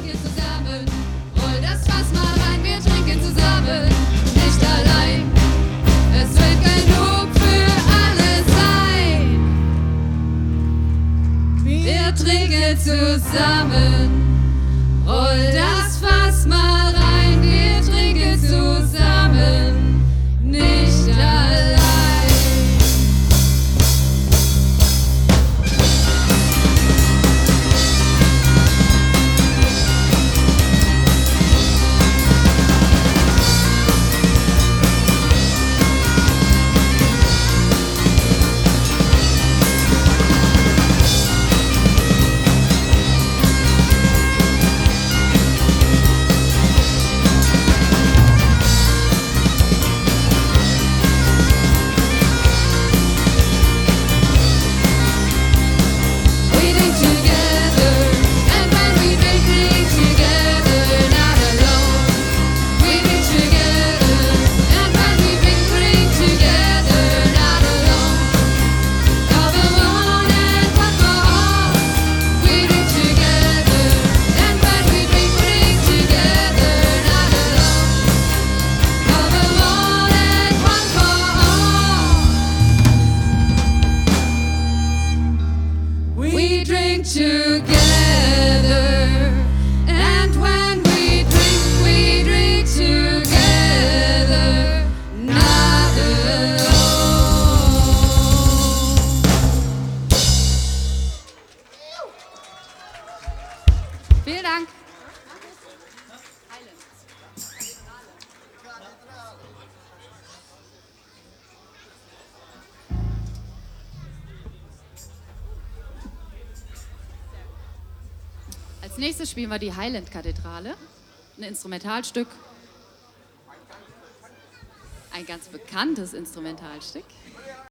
trinken zusammen. Roll das Fass mal rein, wir trinken zusammen. Nicht allein, es wird genug für alle sein. Wir trinken zusammen. Roll das Fass mal rein, wir trinken zusammen. Nicht allein. Together, and when we drink together, not alone. Vielen Dank. Als nächstes spielen wir die Highland-Kathedrale, ein Instrumentalstück, ein ganz bekanntes Instrumentalstück.